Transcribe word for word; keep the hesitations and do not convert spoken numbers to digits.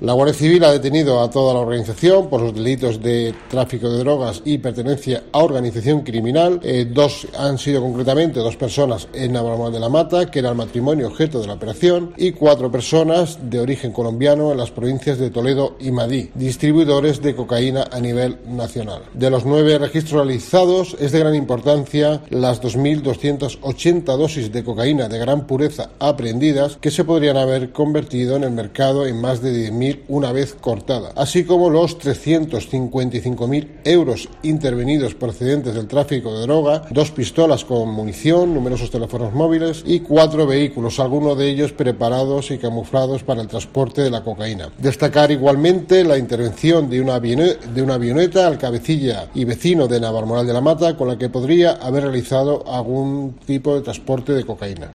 La Guardia Civil ha detenido a toda la organización por los delitos de tráfico de drogas y pertenencia a organización criminal. Eh, dos han sido concretamente dos personas en Navalmoral de la Mata, que era el matrimonio objeto de la operación, y cuatro personas de origen colombiano en las provincias de Toledo y Madrid, distribuidores de cocaína a nivel nacional. De los nueve registros realizados, es de gran importancia las dos mil doscientas ochenta dosis de cocaína de gran pureza aprehendidas, que se podrían haber convertido en el mercado en más de diez mil una vez cortada, así como los trescientos cincuenta y cinco mil euros intervenidos procedentes del tráfico de droga, dos pistolas con munición, numerosos teléfonos móviles y cuatro vehículos, algunos de ellos preparados y camuflados para el transporte de la cocaína. Destacar igualmente la intervención de una, de una avioneta al cabecilla y vecino de Navalmoral de la Mata, con la que podría haber realizado algún tipo de transporte de cocaína.